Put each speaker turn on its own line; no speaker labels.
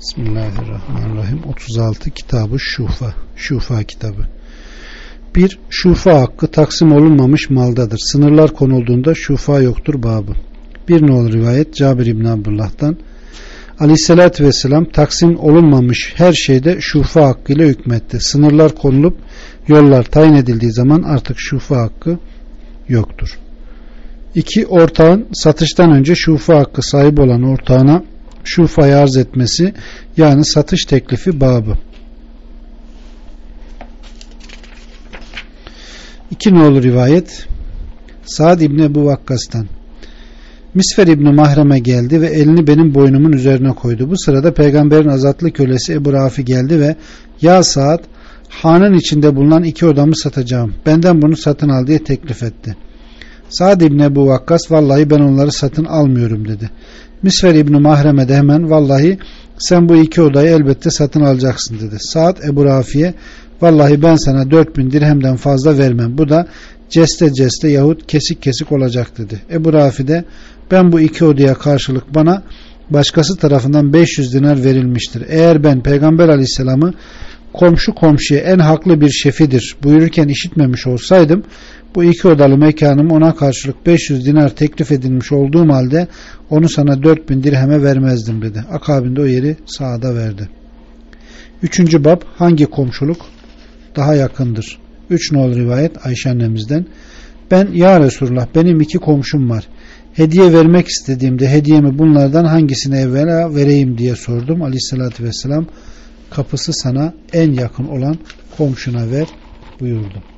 Bismillahirrahmanirrahim. 36 Kitab-ı Şufa. Şufa kitabı. 1. Şufa hakkı taksim olunmamış maldadır. Sınırlar konulduğunda şufa yoktur babı. Bir nolu rivayet Cabir İbni Abdullah'tan. Aleyhissalatü vesselam taksim olunmamış her şeyde şufa hakkıyla hükmetti. Sınırlar konulup yollar tayin edildiği zaman artık şufa hakkı yoktur. 2. Ortağın satıştan önce şufa hakkı sahibi olan ortağına şufayı arz etmesi, yani satış teklifi babı. 2 nolu rivayet Sa'd İbni Ebu Vakkas'tan. Misver İbni Mahrem'e geldi ve elini benim boynumun üzerine koydu. Bu sırada peygamberin azatlı kölesi Ebu Rafi geldi ve ya Sa'd, hanın içinde bulunan 2 odamı satacağım. Benden bunu satın al diye teklif etti. Sa'd İbni Ebu Vakkas, vallahi ben onları satın almıyorum dedi. Misver İbni Mahrem'e de hemen, vallahi sen bu 2 odayı elbette satın alacaksın dedi. Sa'd Ebu Rafi'ye, vallahi ben sana 4000 dirhemden fazla vermem. Bu da ceste ceste yahut kesik kesik olacak dedi. Ebu Rafi de, ben bu 2 odaya karşılık bana başkası tarafından 500 dinar verilmiştir. Eğer ben Peygamber Aleyhisselam'ı komşu komşuya en haklı bir şefidir buyururken işitmemiş olsaydım, bu 2 odalı mekanım ona karşılık 500 dinar teklif edilmiş olduğum halde onu sana 4000 dirheme vermezdim dedi. Akabinde o yeri Sa'd'a verdi. 3. bab hangi komşuluk daha yakındır? 3 nol rivayet Ayşe annemizden. Ben ya Resulullah, benim 2 komşum var. Hediye vermek istediğimde hediyemi bunlardan hangisine evvela vereyim diye sordum. Aleyhissalatü vesselam, kapısı sana en yakın olan komşuna ver buyurdu.